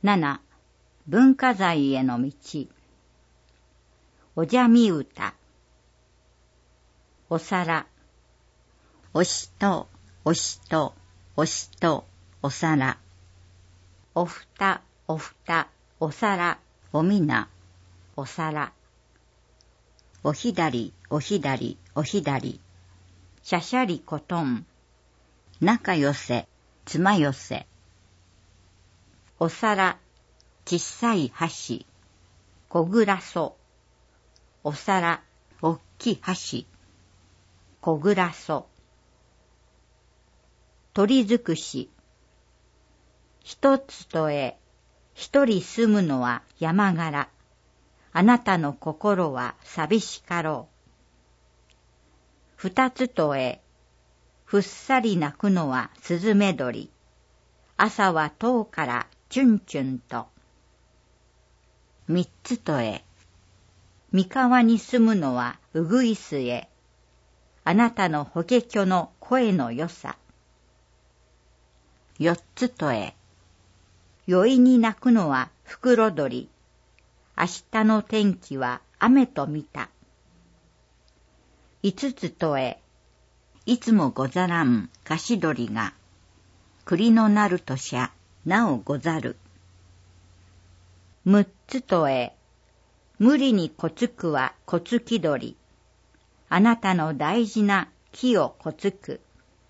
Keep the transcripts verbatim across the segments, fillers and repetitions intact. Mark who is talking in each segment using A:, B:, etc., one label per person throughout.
A: なな、文化財への道。おじゃみ歌。お皿。おしと、おしと、おしと、お皿。おふた、おふた、お皿、おみな、お皿。おひだり、おひだり、おひだり。しゃしゃりことん。仲よせ、つまよせ。お皿、ちっさい箸。こぐらそ。お皿、おっき箸。こぐらそ。鳥づくし。一つとえ、一人住むのは山柄。あなたの心は寂しかろう。二つとえ、ふっさり鳴くのはスズメ鳥。朝は塔からチュンチュンと。三つとえ、三河に住むのはうぐいすえ。あなたの法華経の声のよさ。四つとえ、宵に鳴くのはフクロ鳥。明日の天気は雨と見た。五つとえ、いつもござらん菓子鳥が、栗のなるとしゃ、なおござる。六つとえ、無理にこつくはこつき鳥。あなたの大事な木をこつく。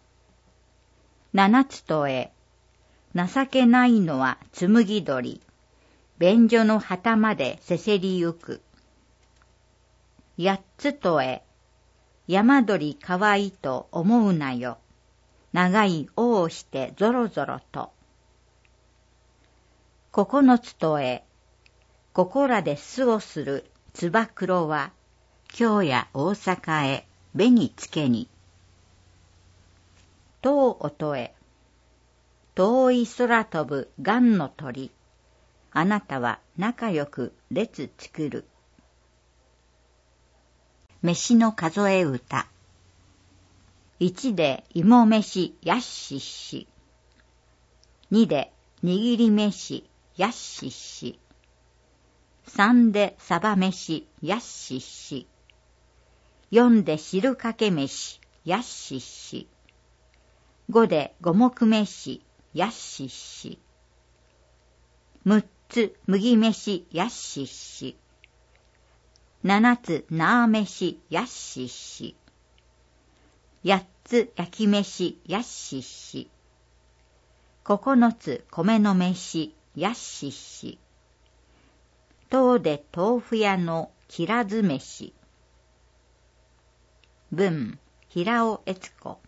A: 七つとえ、情けないのはつむぎ鳥。便所の旗までせせりゆく。八つとえ、山鳥かわいいと思うなよ。長い尾をしてぞろぞろと。九つとえ、ここらで巣をするつば九郎は、京や大阪へ紅つけに。十おとえ、遠い空飛ぶ雁の鳥。あなたは仲良く列作る。飯の数え歌。一で芋飯やっしっし。二で握り飯やっしっし。三でサバ飯やっしっし。四で汁かけ飯やっしっし。五で五目飯やっしっし。六つ麦飯やっしっし。七つなあ飯やっしっし。八つ焼き飯やっしっし。九つ米の飯やっしっし。十で豆腐屋のきらず飯。文、平尾悦子。